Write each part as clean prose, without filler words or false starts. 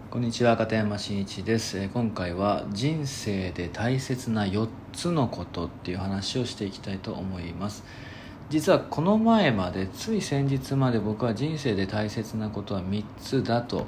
こんにちは、片山真一です。今回は人生で大切な4つのことっていう話をしていきたいと思います。実はこの前まで、つい先日まで僕は人生で大切なことは3つだと、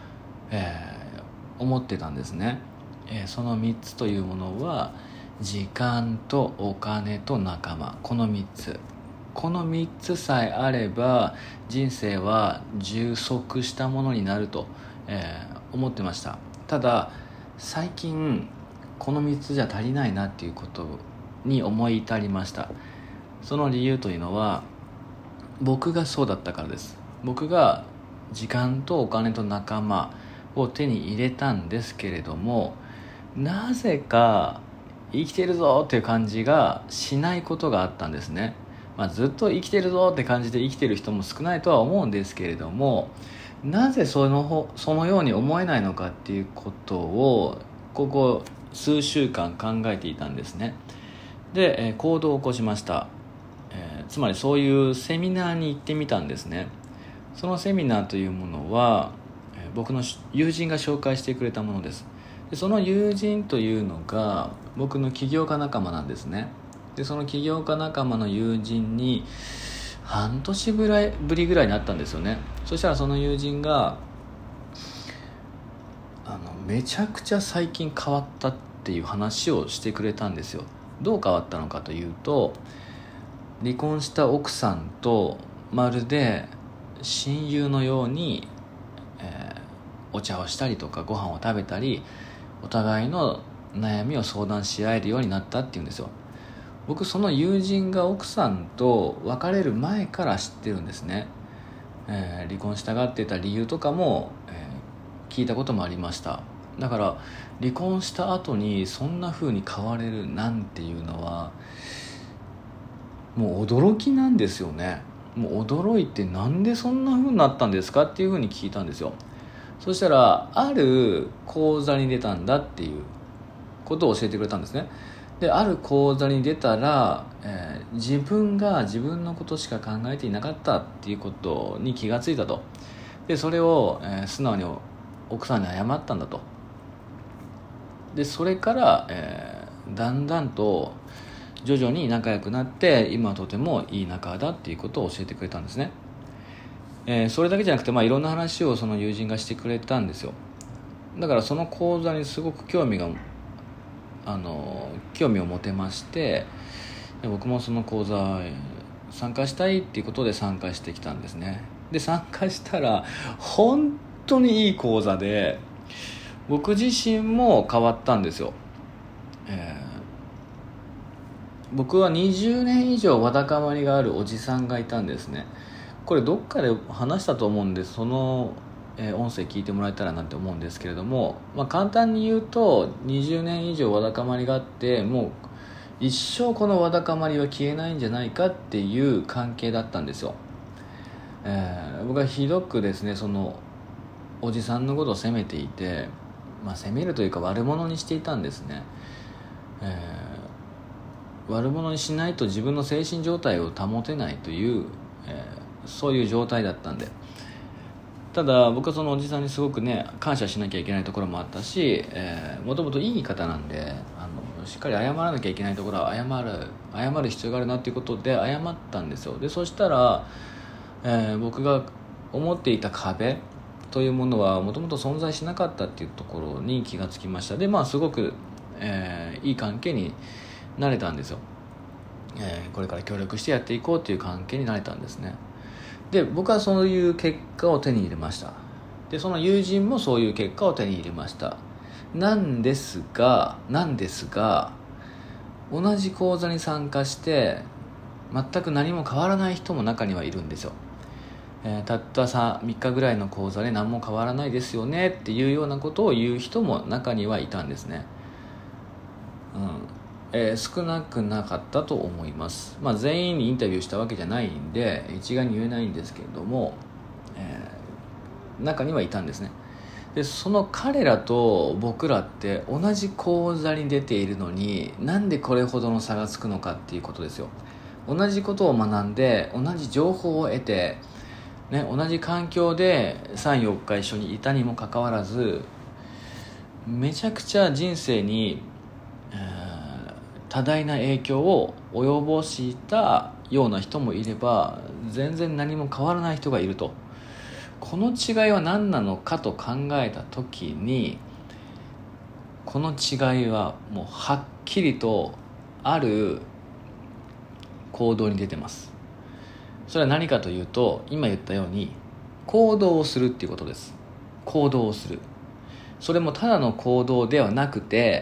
思ってたんですね。その3つというものは時間とお金と仲間、この3つさえあれば人生は充足したものになると、思ってました。ただ最近この3つじゃ足りないなっていうことに思い至りました。その理由というのは僕がそうだったからです。僕が時間とお金と仲間を手に入れたんですけれども、なぜか生きてるぞっていう感じがしないことがあったんですね。ずっと生きてるぞって感じで生きてる人も少ないとは思うんですけれども、なぜそのように思えないのかっていうことをここ数週間考えていたんですね。で、行動を起こしました。つまりそういうセミナーに行ってみたんですね。そのセミナーというものは、僕の友人が紹介してくれたものです。でその友人というのが僕の起業家仲間なんですね。でその起業家仲間の友人に半年ぶりぐらいになったんですよね。そしたらその友人がめちゃくちゃ最近変わったっていう話をしてくれたんですよ。どう変わったのかというと、離婚した奥さんとまるで親友のように、お茶をしたりとかご飯を食べたり、お互いの悩みを相談し合えるようになったっていうんですよ。僕その友人が奥さんと別れる前から知ってるんですね。離婚したがってた理由とかも、聞いたこともありました。だから離婚した後にそんな風に変われるなんていうのはもう驚きなんですよね。もう驚いて、なんでそんな風になったんですかっていう風に聞いたんですよ。そしたらある講座に出たんだっていうことを教えてくれたんですね。である講座に出たら、自分が自分のことしか考えていなかったっていうことに気がついたと。でそれを、素直に奥さんに謝ったんだと。でそれから、だんだんと徐々に仲良くなって、今はとてもいい仲だっていうことを教えてくれたんですね。それだけじゃなくて、いろんな話をその友人がしてくれたんですよ。だからその講座にすごく興味を持てまして、僕もその講座参加したいっていうことで参加してきたんですね。で参加したら本当にいい講座で、僕自身も変わったんですよ。僕は20年以上わだかまりがあるおじさんがいたんですね。これどっかで話したと思うんで、その音声聞いてもらえたらなって思うんですけれども、簡単に言うと20年以上わだかまりがあって、もう一生このわだかまりは消えないんじゃないかっていう関係だったんですよ。僕はひどくですね、そのおじさんのことを責めていて、責めるというか悪者にしていたんですね。悪者にしないと自分の精神状態を保てないという、そういう状態だったんで。ただ僕はそのおじさんにすごくね、感謝しなきゃいけないところもあったし、もともといい方なんで、しっかり謝らなきゃいけないところは謝る必要があるなっていうことで謝ったんですよ。でそしたら、僕が思っていた壁というものはもともと存在しなかったっていうところに気がつきました。ですごく、いい関係になれたんですよ。これから協力してやっていこうという関係になれたんですね。で僕はそういう結果を手に入れました。でその友人もそういう結果を手に入れました。なんですが同じ講座に参加して全く何も変わらない人も中にはいるんですよ。たった3日ぐらいの講座で何も変わらないですよねっていうようなことを言う人も中にはいたんですね。少なくなかったと思います。全員にインタビューしたわけじゃないんで一概に言えないんですけれども、中にはいたんですね。でその彼らと僕らって同じ講座に出ているのに、なんでこれほどの差がつくのかっていうことですよ。同じことを学んで同じ情報を得て、 同じ環境で3、4日一緒にいたにもかかわらず、めちゃくちゃ人生に、多大な影響を及ぼしたような人もいれば、全然何も変わらない人がいると。この違いは何なのかと考えた時に、この違いはもうはっきりとある行動に出てます。それは何かというと、今言ったように行動をするっていうことです。行動をする。それもただの行動ではなくて、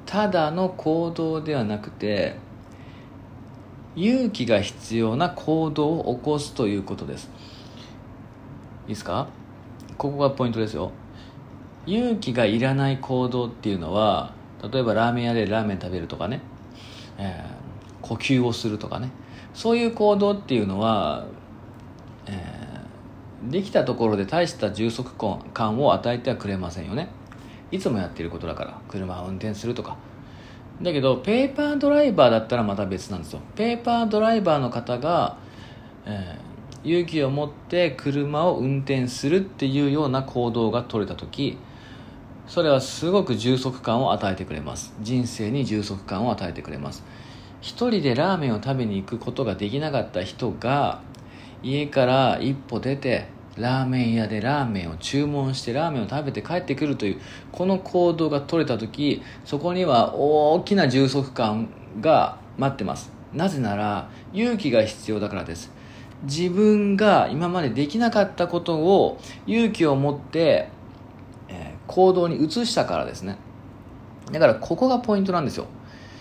勇気が必要な行動を起こすということです。いいですか？ここがポイントですよ。勇気がいらない行動っていうのは、例えばラーメン屋でラーメン食べるとかね、呼吸をするとかね、そういう行動っていうのは、できたところで大した充足感を与えてはくれませんよね。いつもやっていることだから、車を運転するとか。だけどペーパードライバーだったらまた別なんですよ。ペーパードライバーの方が、勇気を持って車を運転するっていうような行動が取れたとき、それはすごく充足感を与えてくれます。人生に充足感を与えてくれます。一人でラーメンを食べに行くことができなかった人が、家から一歩出てラーメン屋でラーメンを注文してラーメンを食べて帰ってくるというこの行動が取れたとき、そこには大きな充足感が待ってます。なぜなら勇気が必要だからです。自分が今までできなかったことを勇気を持って、行動に移したからですね。だからここがポイントなんですよ。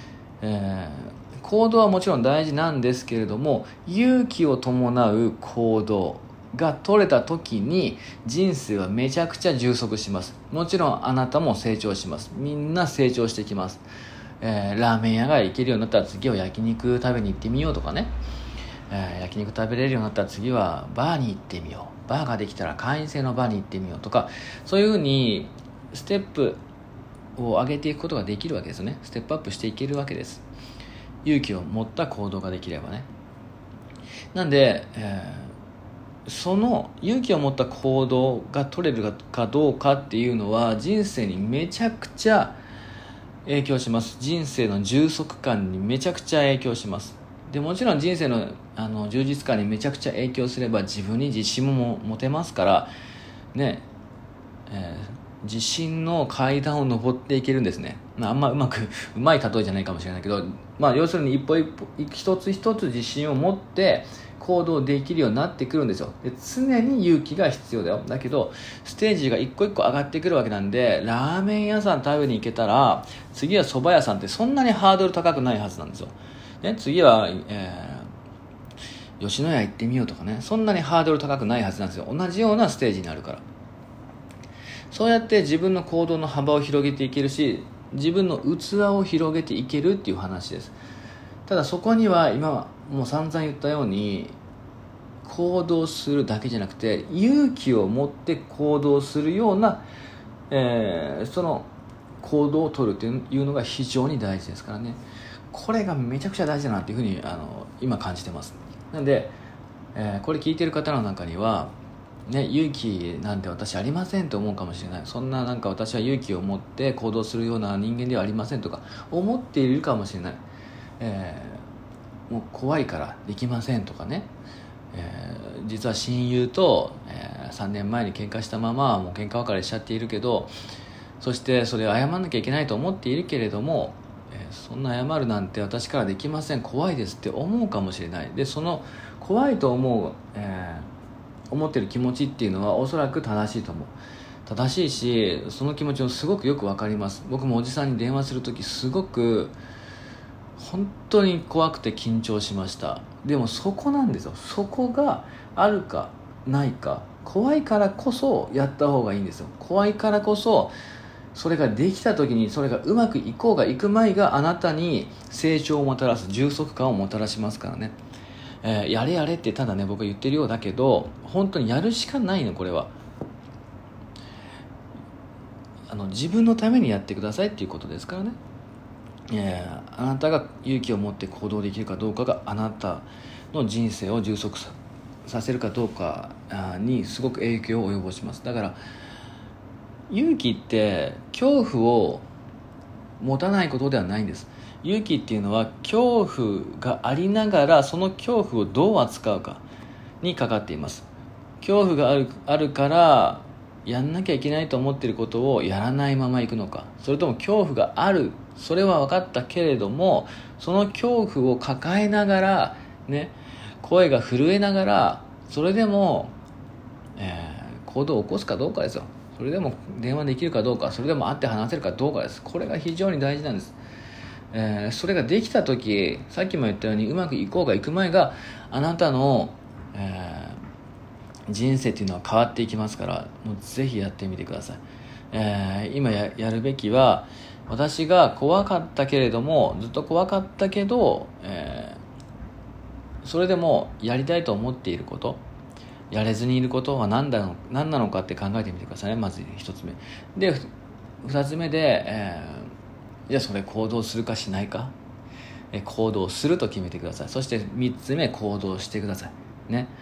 行動はもちろん大事なんですけれども、勇気を伴う行動が取れた時に人生はめちゃくちゃ充足します。もちろんあなたも成長します。みんな成長してきます。ラーメン屋が行けるようになったら次は焼肉食べに行ってみようとかね、焼肉食べれるようになったら次はバーに行ってみよう、バーができたら会員制のバーに行ってみようとか、そういうふうにステップを上げていくことができるわけですね。ステップアップしていけるわけです。勇気を持った行動ができればね。なんで、その勇気を持った行動が取れるかどうかっていうのは人生にめちゃくちゃ影響します。人生の充足感にめちゃくちゃ影響します。でもちろん人生の、充実感にめちゃくちゃ影響すれば自分に自信も持てますからね、自信の階段を登っていけるんですね。あんまうまい例えじゃないかもしれないけど、要するに一つ一つ自信を持って行動できるようになってくるんですよ。で、常に勇気が必要だよ。だけどステージが一個一個上がってくるわけなんで、ラーメン屋さん食べに行けたら次は蕎麦屋さんってそんなにハードル高くないはずなんですよ、ね、次は、吉野家行ってみようとかね、そんなにハードル高くないはずなんですよ。同じようなステージになるから。そうやって自分の行動の幅を広げていけるし、自分の器を広げていけるっていう話です。ただそこには今もう散々言ったように、行動するだけじゃなくて勇気を持って行動するような、その行動を取るというのが非常に大事ですからね。これがめちゃくちゃ大事だなっていうふうに今感じてます。なので、これ聞いてる方の中にはね、勇気なんて私ありませんと思うかもしれない。そんな私は勇気を持って行動するような人間ではありませんとか思っているかもしれない。もう怖いからできませんとかね、実は親友と、3年前に喧嘩したままもう喧嘩別れしちゃっているけど、そしてそれを謝らなきゃいけないと思っているけれども、そんな謝るなんて私からできません、怖いですって思うかもしれない。でその怖いと思っている気持ちっていうのはおそらく正しいと思う。正しいし、その気持ちもすごくよくわかります。僕もおじさんに電話するときすごく本当に怖くて緊張しました。でもそこなんですよ。そこがあるかないか、怖いからこそやった方がいいんですよ。怖いからこそそれができた時に、それがうまくいこうがいくまいがあなたに成長をもたらす、充足感をもたらしますからね。やれやれってただね僕は言ってるようだけど、本当にやるしかないの。これは自分のためにやってくださいっていうことですからね。あなたが勇気を持って行動できるかどうかがあなたの人生を充足させるかどうかにすごく影響を及ぼします。だから勇気って恐怖を持たないことではないんです。勇気っていうのは恐怖がありながらその恐怖をどう扱うかにかかっています。恐怖があるからやんなきゃいけないと思っていることをやらないまま行くのか、それとも恐怖がある、それは分かったけれどもその恐怖を抱えながらね、声が震えながらそれでも、行動を起こすかどうかですよ。それでも電話できるかどうか、それでも会って話せるかどうかです。これが非常に大事なんです。それができた時、さっきも言ったようにうまくいこうがいく前があなたの、人生っていうのは変わっていきますから、もうぜひやってみてください。今 やるべきは、私が怖かったけれどもずっと怖かったけど、それでもやりたいと思っていること、やれずにいることは何なのかって考えてみてくださいね。まず一つ目で、二つ目で、じゃあそれ行動するかしないか、行動すると決めてください。そして三つ目、行動してくださいね。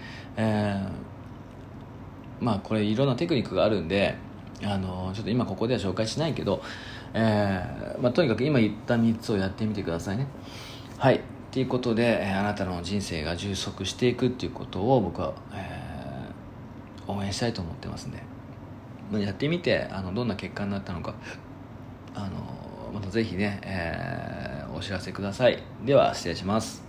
これいろんなテクニックがあるんでちょっと今ここでは紹介しないけど、とにかく今言った3つをやってみてくださいね。はいということで、あなたの人生が充足していくっていうことを僕は、応援したいと思ってますんで、やってみてどんな結果になったのかまたぜひね、お知らせください。では失礼します。